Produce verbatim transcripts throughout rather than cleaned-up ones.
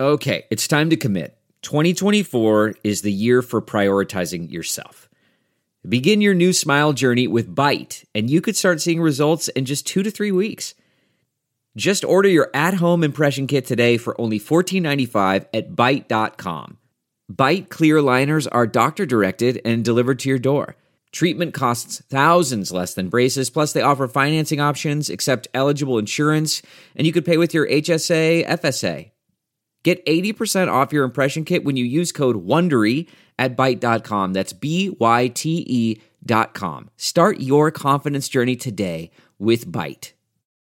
Okay, it's time to commit. twenty twenty-four is the year for prioritizing yourself. Begin your new smile journey with Byte, and you could start seeing results in just two to three weeks. Just order your at-home impression kit today for only fourteen ninety-five at byte dot com. Byte clear aligners are doctor-directed and delivered to your door. Treatment costs thousands less than braces, plus they offer financing options, accept eligible insurance, and you could pay with your H S A, F S A. Get eighty percent off your impression kit when you use code WONDERY at byte dot com. That's B Y T E dot com. Start your confidence journey today with Byte.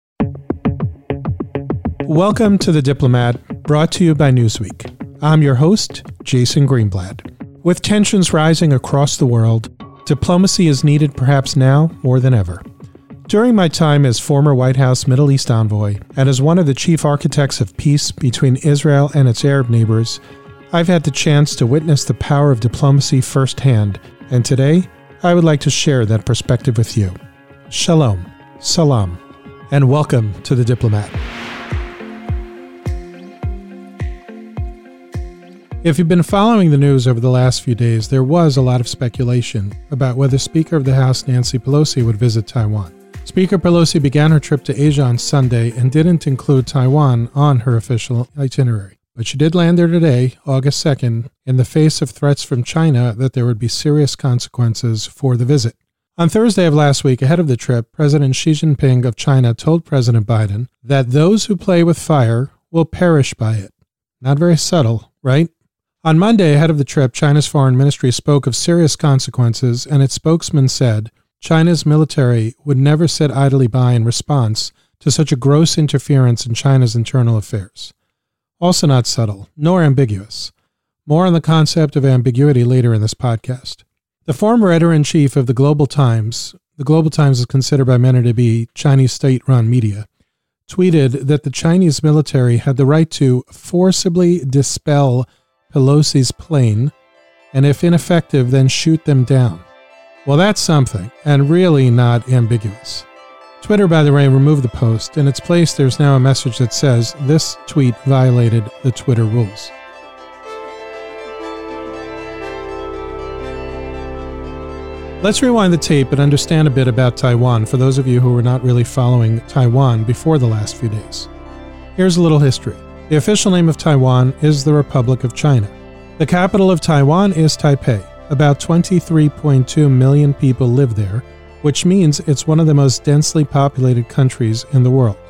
Welcome to The Diplomat, brought to you by Newsweek. I'm your host, Jason Greenblatt. With tensions rising across the world, diplomacy is needed perhaps now more than ever. During my time as former White House Middle East envoy and as one of the chief architects of peace between Israel and its Arab neighbors, I've had the chance to witness the power of diplomacy firsthand, and today I would like to share that perspective with you. Shalom, salam, and welcome to The Diplomat. If you've been following the news over the last few days, there was a lot of speculation about whether Speaker of the House Nancy Pelosi would visit Taiwan. Speaker Pelosi began her trip to Asia on Sunday and didn't include Taiwan on her official itinerary. But she did land there today, August second, in the face of threats from China that there would be serious consequences for the visit. On Thursday of last week, ahead of the trip, President Xi Jinping of China told President Biden that those who play with fire will perish by it. Not very subtle, right? On Monday, ahead of the trip, China's foreign ministry spoke of serious consequences, and its spokesman said China's military would never sit idly by in response to such a gross interference in China's internal affairs. Also not subtle, nor ambiguous. More on the concept of ambiguity later in this podcast. The former editor-in-chief of the Global Times, the Global Times is considered by many to be Chinese state-run media, tweeted that the Chinese military had the right to forcibly dispel Pelosi's plane, and if ineffective, then shoot them down. Well, that's something, and really not ambiguous. Twitter, by the way, removed the post. In its place, there's now a message that says, this tweet violated the Twitter rules. Let's rewind the tape and understand a bit about Taiwan for those of you who were not really following Taiwan before the last few days. Here's a little history. The official name of Taiwan is the Republic of China. The capital of Taiwan is Taipei. About twenty-three point two million people live there, which means it's one of the most densely populated countries in the world.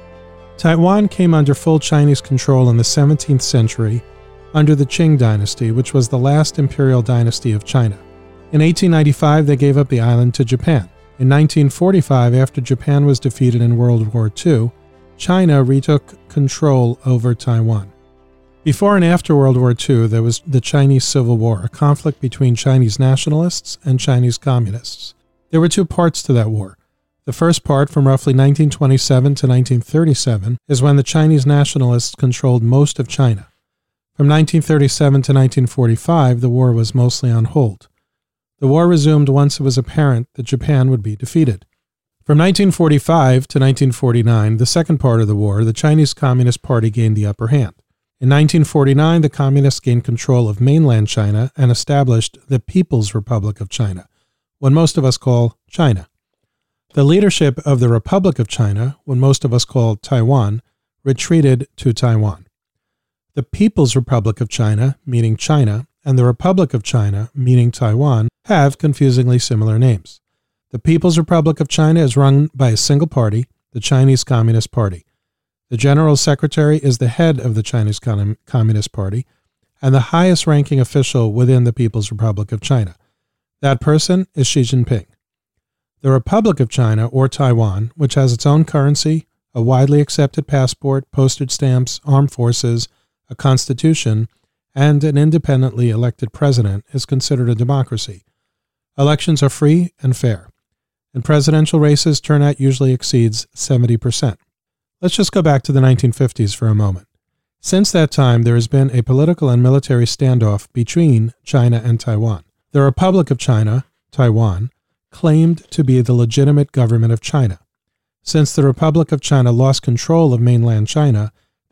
Taiwan came under full Chinese control in the seventeenth century under the Qing dynasty, which was the last imperial dynasty of China. In eighteen ninety-five, they gave up the island to Japan. In nineteen forty-five, after Japan was defeated in World War Two, China retook control over Taiwan. Before and after World War Two, there was the Chinese Civil War, a conflict between Chinese nationalists and Chinese communists. There were two parts to that war. The first part, from roughly nineteen twenty-seven to nineteen thirty-seven, is when the Chinese nationalists controlled most of China. From nineteen thirty-seven to nineteen forty-five, the war was mostly on hold. The war resumed once it was apparent that Japan would be defeated. From nineteen forty-five to nineteen forty-nine, the second part of the war, the Chinese Communist Party gained the upper hand. In nineteen forty-nine, the Communists gained control of mainland China and established the People's Republic of China, what most of us call China. The leadership of the Republic of China, what most of us call Taiwan, retreated to Taiwan. The People's Republic of China, meaning China, and the Republic of China, meaning Taiwan, have confusingly similar names. The People's Republic of China is run by a single party, the Chinese Communist Party. The General Secretary is the head of the Chinese Communist Party and the highest-ranking official within the People's Republic of China. That person is Xi Jinping. The Republic of China, or Taiwan, which has its own currency, a widely accepted passport, postage stamps, armed forces, a constitution, and an independently elected president, is considered a democracy. Elections are free and fair. In presidential races, turnout usually exceeds seventy percent. Let's just go back to the nineteen fifties for a moment. Since that time, there has been a political and military standoff between China and Taiwan. The Republic of China, Taiwan, claimed to be the legitimate government of China. Since the Republic of China lost control of mainland China,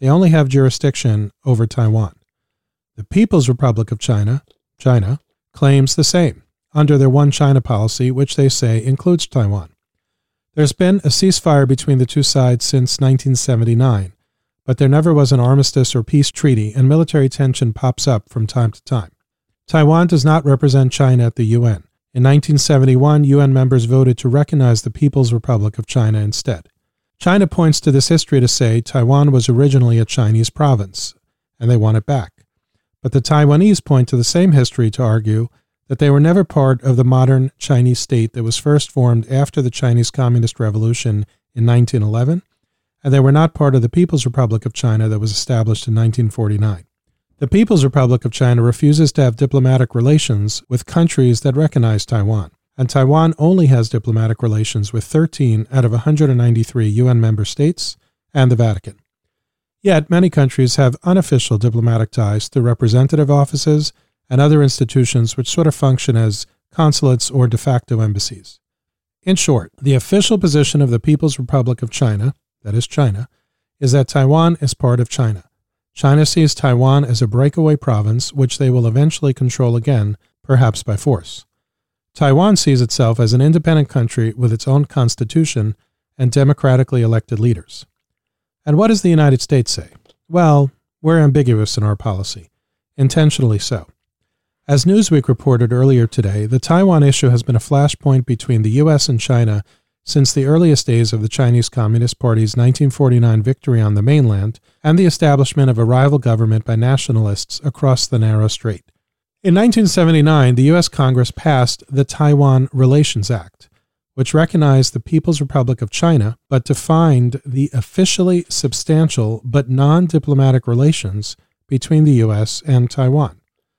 They only have jurisdiction over Taiwan. The People's Republic of China, China, claims the same, under their One China policy, which they say includes Taiwan. There's been a ceasefire between the two sides since nineteen seventy-nine, but there never was an armistice or peace treaty, and military tension pops up from time to time. Taiwan does not represent China at the U N. In nineteen seventy-one, U N members voted to recognize the People's Republic of China instead. China points to this history to say Taiwan was originally a Chinese province, and they want it back. But the Taiwanese point to the same history to argue that they were never part of the modern Chinese state that was first formed after the Chinese Communist Revolution in nineteen eleven, and they were not part of the People's Republic of China that was established in nineteen forty-nine. The People's Republic of China refuses to have diplomatic relations with countries that recognize Taiwan, and Taiwan only has diplomatic relations with thirteen out of one hundred ninety-three U N member states and the Vatican. Yet, many countries have unofficial diplomatic ties to representative offices and other institutions which sort of function as consulates or de facto embassies. In short, the official position of the People's Republic of China, that is China, is that Taiwan is part of China. China sees Taiwan as a breakaway province which they will eventually control again, perhaps by force. Taiwan sees itself as an independent country with its own constitution and democratically elected leaders. And what does the United States say? Well, we're ambiguous in our policy, intentionally so. As Newsweek reported earlier today, the Taiwan issue has been a flashpoint between the U S and China since the earliest days of the Chinese Communist Party's nineteen forty-nine victory on the mainland and the establishment of a rival government by nationalists across the narrow strait. In nineteen seventy-nine, the U S Congress passed the Taiwan Relations Act, which recognized the People's Republic of China, but defined the officially substantial but non-diplomatic relations between the U S and Taiwan.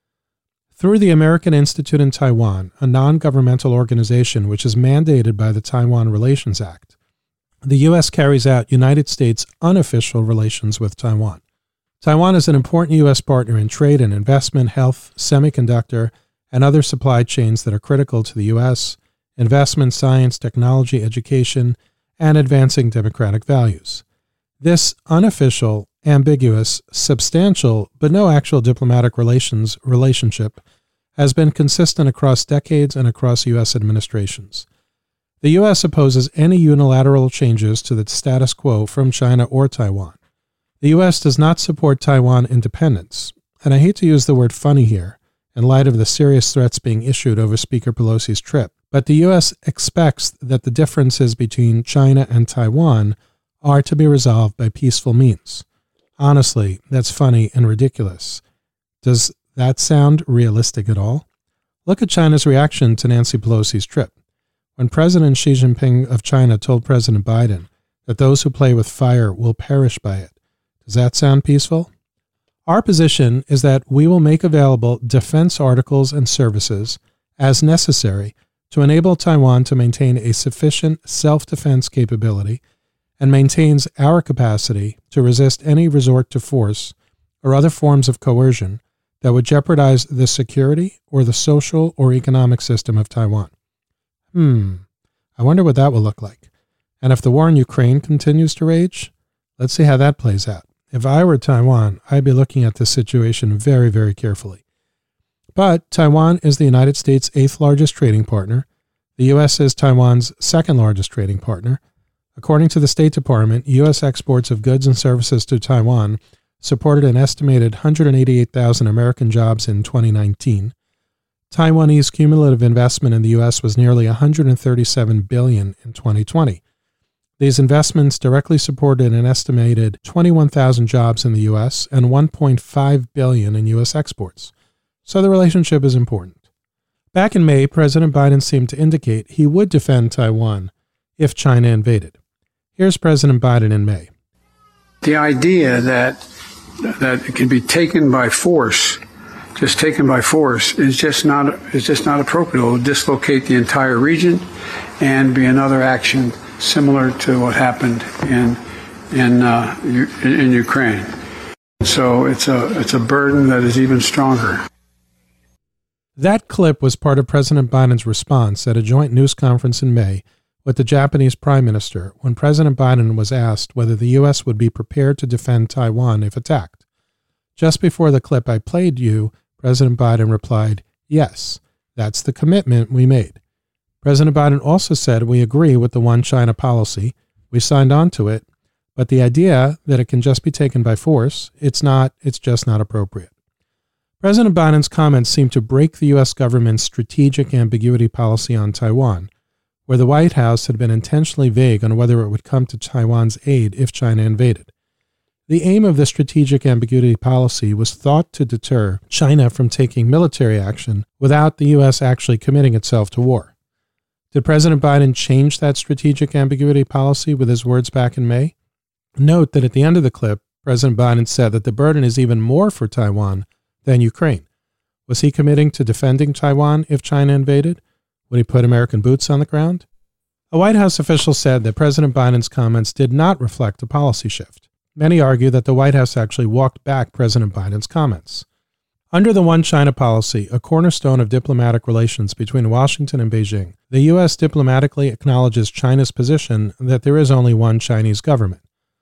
Through the American Institute in Taiwan, a non-governmental organization which is mandated by the Taiwan Relations Act, the U S carries out United States unofficial relations with Taiwan. Taiwan is an important U S partner in trade and investment, health, semiconductor, and other supply chains that are critical to the U S, investment, science, technology, education, and advancing democratic values. This unofficial, ambiguous, substantial, but no actual diplomatic relations relationship has been consistent across decades and across U S administrations. The U S opposes any unilateral changes to the status quo from China or Taiwan. The U S does not support Taiwan independence, and I hate to use the word funny here, in light of the serious threats being issued over Speaker Pelosi's trip, but the U S expects that the differences between China and Taiwan are to be resolved by peaceful means. Honestly, that's funny and ridiculous. Does that sound realistic at all? Look at China's reaction to Nancy Pelosi's trip. When President Xi Jinping of China told President Biden that those who play with fire will perish by it, does that sound peaceful? Our position is that we will make available defense articles and services as necessary to enable Taiwan to maintain a sufficient self-defense capability and maintains our capacity to resist any resort to force or other forms of coercion that would jeopardize the security or the social or economic system of Taiwan. Hmm, I wonder what that will look like. And if the war in Ukraine continues to rage, let's see how that plays out. If I were Taiwan, I'd be looking at this situation very, very carefully. But Taiwan is the United States' eighth largest trading partner. The U S is Taiwan's second largest trading partner. According to the State Department, U S exports of goods and services to Taiwan supported an estimated one hundred eighty-eight thousand American jobs in twenty nineteen. Taiwanese cumulative investment in the U S was nearly one hundred thirty-seven billion dollars in twenty twenty. These investments directly supported an estimated twenty-one thousand jobs in the U S and one point five billion dollars in U S exports. So the relationship is important. Back in May, President Biden seemed to indicate he would defend Taiwan if China invaded. Here's President Biden in May. The idea that that it can be taken by force, just taken by force, is just not is just not appropriate. It will dislocate the entire region and be another action similar to what happened in in uh, in Ukraine. So it's a it's a burden that is even stronger. That clip was part of President Biden's response at a joint news conference in May with the Japanese Prime Minister when President Biden was asked whether the U S would be prepared to defend Taiwan if attacked. Just before the clip I played you, President Biden replied, "Yes, that's the commitment we made." President Biden also said, "We agree with the One China policy. We signed on to it, but the idea that it can just be taken by force, it's not, it's just not appropriate." President Biden's comments seem to break the U S government's strategic ambiguity policy on Taiwan, where the White House had been intentionally vague on whether it would come to Taiwan's aid if China invaded. The aim of the strategic ambiguity policy was thought to deter China from taking military action without the U S actually committing itself to war. Did President Biden change that strategic ambiguity policy with his words back in May? Note that at the end of the clip, President Biden said that the burden is even more for Taiwan than Ukraine. Was he committing to defending Taiwan if China invaded? Would he put American boots on the ground? A White House official said that President Biden's comments did not reflect a policy shift. Many argue that the White House actually walked back President Biden's comments. Under the One China policy, a cornerstone of diplomatic relations between Washington and Beijing, the U S diplomatically acknowledges China's position that there is only one Chinese government.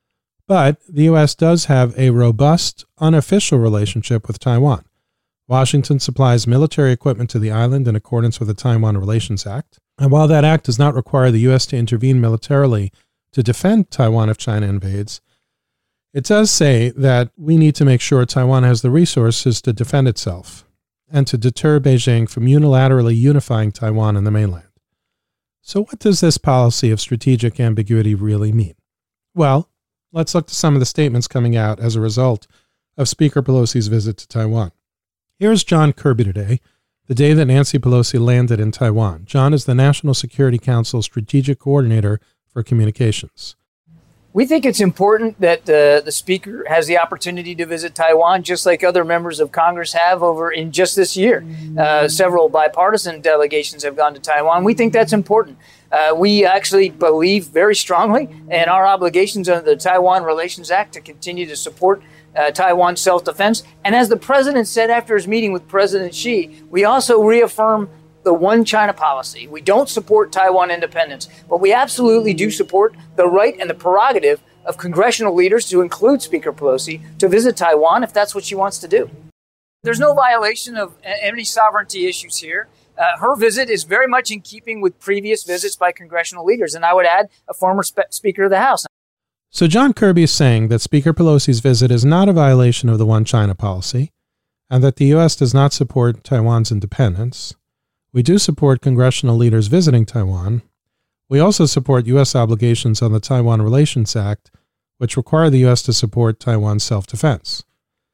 But the U S does have a robust, unofficial relationship with Taiwan. Washington supplies military equipment to the island in accordance with the Taiwan Relations Act. And while that act does not require the U S to intervene militarily to defend Taiwan if China invades, it does say that we need to make sure Taiwan has the resources to defend itself and to deter Beijing from unilaterally unifying Taiwan and the mainland. So what does this policy of strategic ambiguity really mean? Well, let's look to some of the statements coming out as a result of Speaker Pelosi's visit to Taiwan. Here's John Kirby today, the day that Nancy Pelosi landed in Taiwan. John is the National Security Council's Strategic Coordinator for Communications. We think it's important that uh, the Speaker has the opportunity to visit Taiwan, just like other members of Congress have over in just this year. Uh, several bipartisan delegations have gone to Taiwan. We think that's important. Uh, we actually believe very strongly in our obligations under the Taiwan Relations Act to continue to support uh, Taiwan's self-defense. And as the president said after his meeting with President Xi, we also reaffirm the One China policy. We don't support Taiwan independence, but we absolutely do support the right and the prerogative of congressional leaders, to include Speaker Pelosi, to visit Taiwan if that's what she wants to do. There's no violation of any sovereignty issues here. Uh, her visit is very much in keeping with previous visits by congressional leaders, and I would add a former spe- Speaker of the House. So John Kirby is saying that Speaker Pelosi's visit is not a violation of the One China policy, and that the U S does not support Taiwan's independence. We do support congressional leaders visiting Taiwan. We also support U S obligations on the Taiwan Relations Act, which require the U S to support Taiwan's self-defense.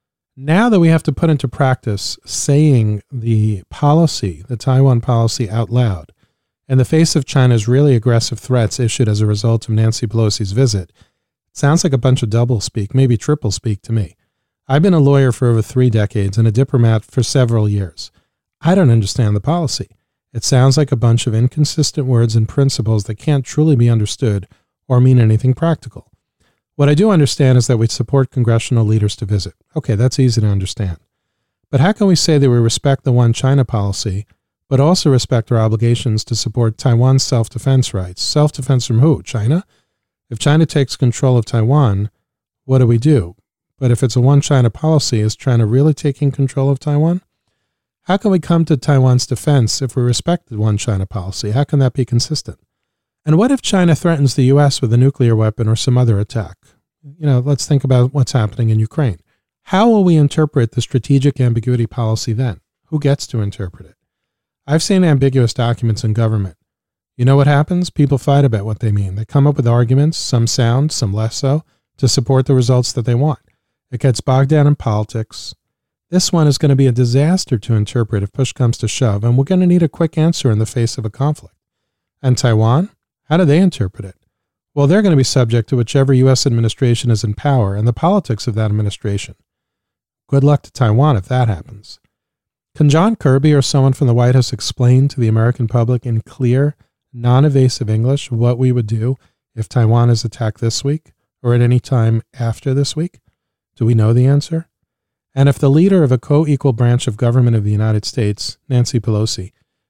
Now that we have to put into practice saying the policy, the Taiwan policy, out loud, in the face of China's really aggressive threats issued as a result of Nancy Pelosi's visit, it sounds like a bunch of double-speak, maybe triple-speak to me. I've been a lawyer for over three decades and a diplomat for several years. I don't understand the policy. It sounds like a bunch of inconsistent words and principles that can't truly be understood or mean anything practical. What I do understand is that we support congressional leaders to visit. Okay, that's easy to understand. But how can we say that we respect the One China policy, but also respect our obligations to support Taiwan's self-defense rights? Self-defense from who? China? If China takes control of Taiwan, what do we do? But if it's a One China policy, is China really taking control of Taiwan? How can we come to Taiwan's defense if we respect the One China policy? How can that be consistent? And what if China threatens the U S with a nuclear weapon or some other attack? You know, let's think about what's happening in Ukraine. How will we interpret the strategic ambiguity policy then? Who gets to interpret it? I've seen ambiguous documents in government. You know what happens? People fight about what they mean. They come up with arguments, some sound, some less so, to support the results that they want. It gets bogged down in politics. This one is going to be a disaster to interpret if push comes to shove, and we're going to need a quick answer in the face of a conflict. And Taiwan? How do they interpret it? Well, they're going to be subject to whichever U S administration is in power and the politics of that administration. Good luck to Taiwan if that happens. Can John Kirby or someone from the White House explain to the American public in clear, non-evasive English what we would do if Taiwan is attacked this week or at any time after this week? Do we know the answer? And if the leader of a co-equal branch of government of the United States, Nancy Pelosi,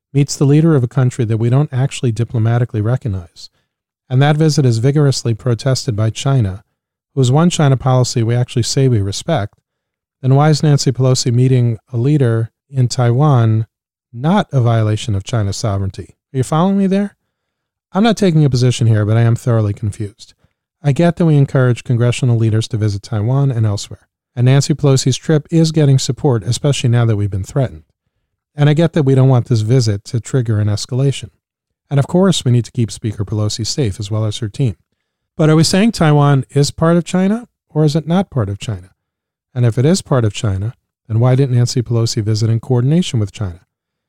meets the leader of a country that we don't actually diplomatically recognize, and that visit is vigorously protested by China, whose one China policy we actually say we respect, then why is Nancy Pelosi meeting a leader in Taiwan not a violation of China's sovereignty? Are you following me there? I'm not taking a position here, but I am thoroughly confused. I get that we encourage congressional leaders to visit Taiwan and elsewhere, and Nancy Pelosi's trip is getting support, especially now that we've been threatened. And I get that we don't want this visit to trigger an escalation. And of course, we need to keep Speaker Pelosi safe as well as her team. But are we saying Taiwan is part of China, or is it not part of China? And if it is part of China, then why didn't Nancy Pelosi visit in coordination with China?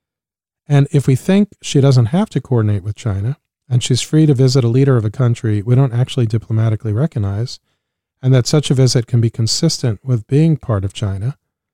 And if we think she doesn't have to coordinate with China, and she's free to visit a leader of a country we don't actually diplomatically recognize, and that such a visit can be consistent with being part of China,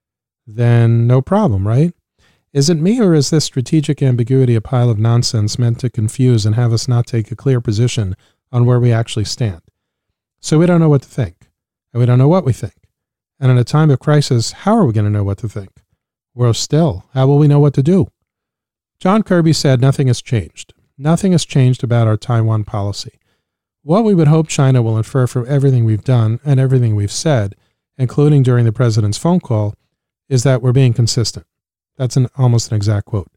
then no problem, right? Is it me, or is this strategic ambiguity a pile of nonsense meant to confuse and have us not take a clear position on where we actually stand? So we don't know what to think, and we don't know what we think. And in a time of crisis, how are we going to know what to think? Worse still, how will we know what to do? John Kirby said nothing has changed. Nothing has changed about our Taiwan policy. What we would hope China will infer from everything we've done and everything we've said, including during the president's phone call, is that we're being consistent. That's an almost an exact quote.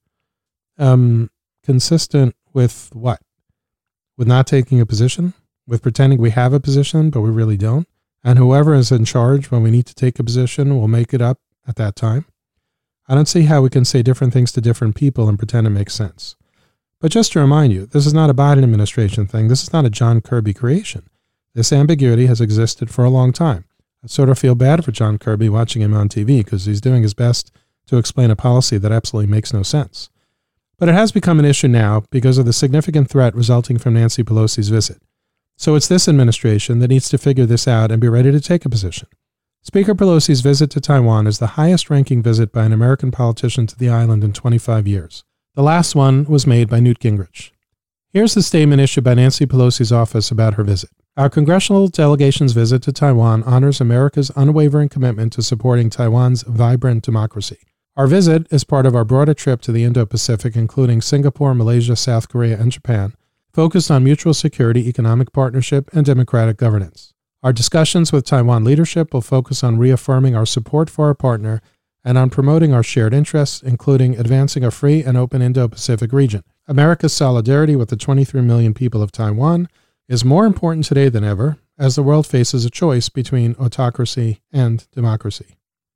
Um, consistent with what? With not taking a position? With pretending we have a position, but we really don't? And whoever is in charge when we need to take a position will make it up at that time? I don't see how we can say different things to different people and pretend it makes sense. But just to remind you, this is not a Biden administration thing. This is not a John Kirby creation. This ambiguity has existed for a long time. I sort of feel bad for John Kirby watching him on T V because he's doing his best to explain a policy that absolutely makes no sense. But it has become an issue now because of the significant threat resulting from Nancy Pelosi's visit. So it's this administration that needs to figure this out and be ready to take a position. Speaker Pelosi's visit to Taiwan is the highest-ranking visit by an American politician to the island in twenty-five years. The last one was made by Newt Gingrich. Here's the statement issued by Nancy Pelosi's office about her visit. Our congressional delegation's visit to Taiwan honors America's unwavering commitment to supporting Taiwan's vibrant democracy. Our visit is part of our broader trip to the Indo-Pacific, including Singapore, Malaysia, South Korea, and Japan, focused on mutual security, economic partnership, and democratic governance. Our discussions with Taiwan leadership will focus on reaffirming our support for our partner and on promoting our shared interests, including advancing a free and open Indo-Pacific region. America's solidarity with the twenty-three million people of Taiwan is more important today than ever, as the world faces a choice between autocracy and democracy.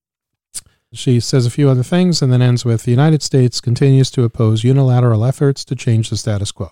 She says a few other things and then ends with, the United States continues to oppose unilateral efforts to change the status quo.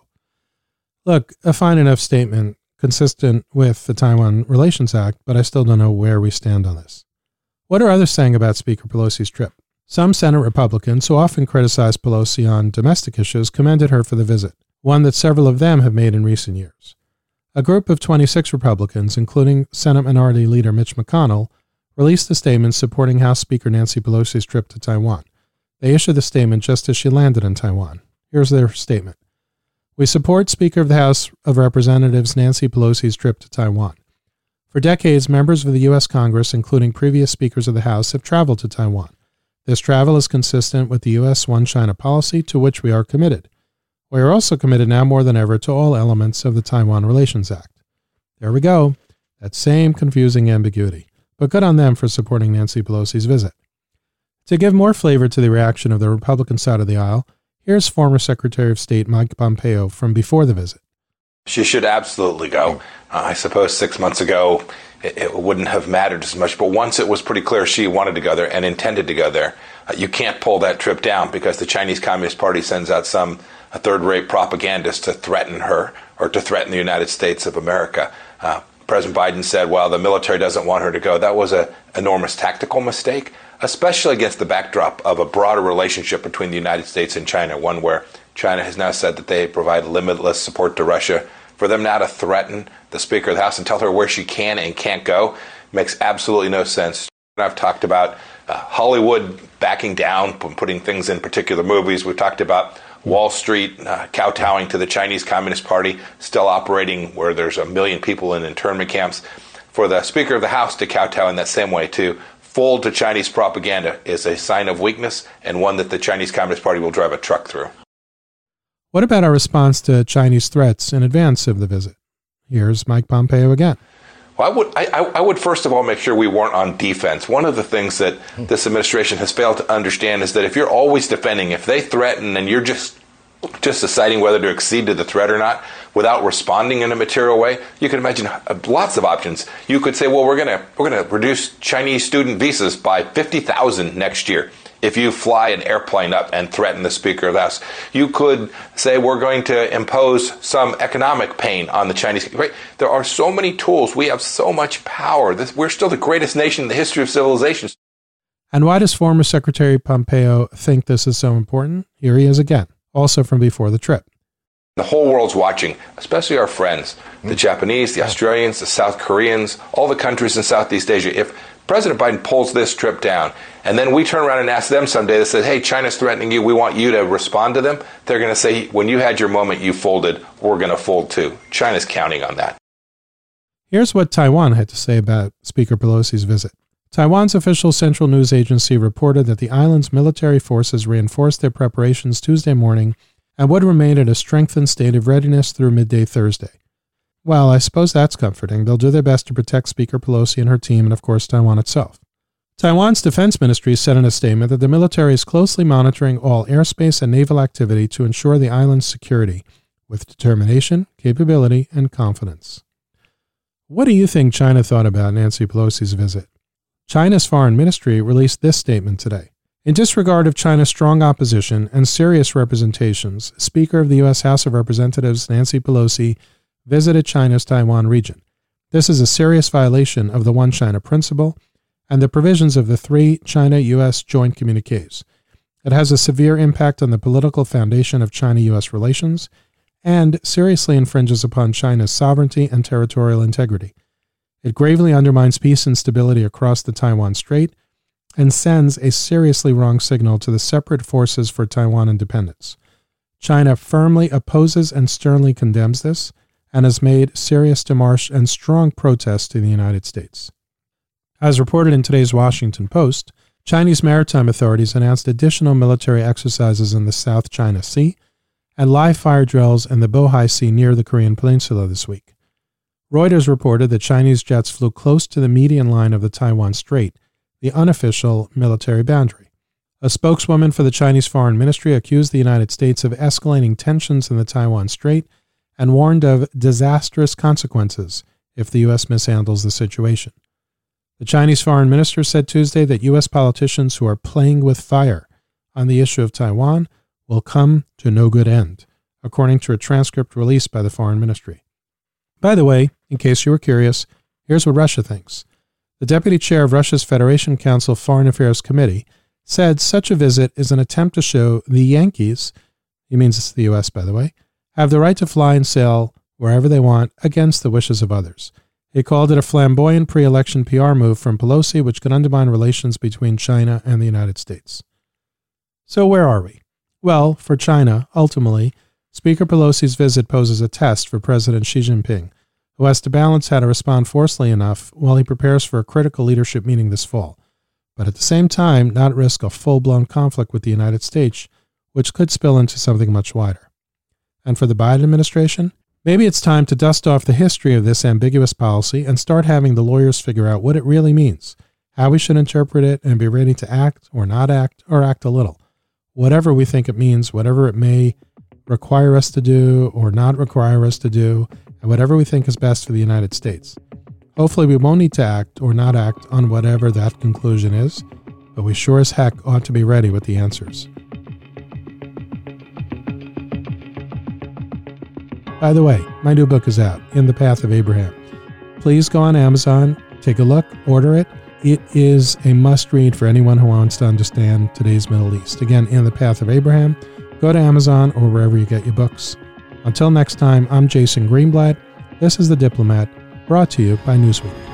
Look, a fine enough statement consistent with the Taiwan Relations Act, but I still don't know where we stand on this. What are others saying about Speaker Pelosi's trip? Some Senate Republicans, who often criticize Pelosi on domestic issues, commended her for the visit, one that several of them have made in recent years. A group of twenty-six Republicans, including Senate Minority Leader Mitch McConnell, released a statement supporting House Speaker Nancy Pelosi's trip to Taiwan. They issued the statement just as she landed in Taiwan. Here's their statement. We support Speaker of the House of Representatives Nancy Pelosi's trip to Taiwan. For decades, members of the U S Congress, including previous speakers of the House, have traveled to Taiwan. This travel is consistent with the U S One China policy, to which we are committed. We are also committed now more than ever to all elements of the Taiwan Relations Act. There we go. That same confusing ambiguity. But good on them for supporting Nancy Pelosi's visit. To give more flavor to the reaction of the Republican side of the aisle, here's former Secretary of State Mike Pompeo from before the visit. She should absolutely go. Uh, I suppose six months ago it, it wouldn't have mattered as much, but once it was pretty clear she wanted to go there and intended to go there, uh, you can't pull that trip down because the Chinese Communist Party sends out some a third-rate propagandist to threaten her or to threaten the United States of America. Uh, President Biden said, well, the military doesn't want her to go. That was an enormous tactical mistake, especially against the backdrop of a broader relationship between the United States and China, one where China has now said that they provide limitless support to Russia. For them now to threaten the Speaker of the House and tell her where she can and can't go makes absolutely no sense. I've talked about uh, Hollywood backing down, putting things in particular movies. We've talked about Wall Street uh, kowtowing to the Chinese Communist Party, still operating where there's a million people in internment camps. For the Speaker of the House to kowtow in that same way, to fold to Chinese propaganda, is a sign of weakness and one that the Chinese Communist Party will drive a truck through. What about our response to Chinese threats in advance of the visit? Here's Mike Pompeo again. Well, I would, I, I would first of all make sure we weren't on defense. One of the things that this administration has failed to understand is that if you're always defending, if they threaten and you're just just deciding whether to accede to the threat or not without responding in a material way, you can imagine lots of options. You could say, well, we're going to we're going to reduce Chinese student visas by fifty thousand next year if you fly an airplane up and threaten the Speaker of the House. You could say we're going to impose some economic pain on the Chinese. Right? There are so many tools. We have so much power. This, we're still the greatest nation in the history of civilization. And why does former Secretary Pompeo think this is so important? Here he is again, also from before the trip. The whole world's watching, especially our friends, the Japanese, the Australians, the South Koreans, all the countries in Southeast Asia. If President Biden pulls this trip down, and then we turn around and ask them someday, they say, hey, China's threatening you, we want you to respond to them, they're going to say, when you had your moment, you folded, we're going to fold too. China's counting on that. Here's what Taiwan had to say about Speaker Pelosi's visit. Taiwan's official central news agency reported that the island's military forces reinforced their preparations Tuesday morning and would remain in a strengthened state of readiness through midday Thursday. Well, I suppose that's comforting. They'll do their best to protect Speaker Pelosi and her team and, of course, Taiwan itself. Taiwan's defense ministry said in a statement that the military is closely monitoring all airspace and naval activity to ensure the island's security with determination, capability, and confidence. What do you think China thought about Nancy Pelosi's visit? China's foreign ministry released this statement today. In disregard of China's strong opposition and serious representations, Speaker of the U S House of Representatives Nancy Pelosi visited China's Taiwan region. This is a serious violation of the One China principle and the provisions of the three China-U S joint communiques. It has a severe impact on the political foundation of China-U S relations and seriously infringes upon China's sovereignty and territorial integrity. It gravely undermines peace and stability across the Taiwan Strait and sends a seriously wrong signal to the separate forces for Taiwan independence. China firmly opposes and sternly condemns this and has made serious démarches and strong protests to the United States. As reported in today's Washington Post, Chinese maritime authorities announced additional military exercises in the South China Sea and live fire drills in the Bohai Sea near the Korean Peninsula this week. Reuters reported that Chinese jets flew close to the median line of the Taiwan Strait, the unofficial military boundary. A spokeswoman for the Chinese Foreign Ministry accused the United States of escalating tensions in the Taiwan Strait and warned of disastrous consequences if the U S mishandles the situation. The Chinese Foreign Minister said Tuesday that U S politicians who are playing with fire on the issue of Taiwan will come to no good end, according to a transcript released by the Foreign Ministry. By the way, in case you were curious, here's what Russia thinks. The deputy chair of Russia's Federation Council Foreign Affairs Committee said such a visit is an attempt to show the Yankees, he means it's the U S by the way, have the right to fly and sail wherever they want against the wishes of others. He called it a flamboyant pre-election P R move from Pelosi which could undermine relations between China and the United States. So where are we? Well, for China, ultimately, Speaker Pelosi's visit poses a test for President Xi Jinping, who has to balance how to respond forcefully enough while he prepares for a critical leadership meeting this fall, but at the same time not risk a full-blown conflict with the United States, which could spill into something much wider. And for the Biden administration, maybe it's time to dust off the history of this ambiguous policy and start having the lawyers figure out what it really means, how we should interpret it, and be ready to act or not act or act a little. Whatever we think it means, whatever it may require us to do or not require us to do, and whatever we think is best for the United States. Hopefully we won't need to act or not act on whatever that conclusion is, but we sure as heck ought to be ready with the answers. By the way, my new book is out, In the Path of Abraham. Please go on Amazon, take a look, order it. It is a must-read for anyone who wants to understand today's Middle East. Again, In the Path of Abraham. Go to Amazon or wherever you get your books. Until next time, I'm Jason Greenblatt. This is The Diplomat, brought to you by Newsweek.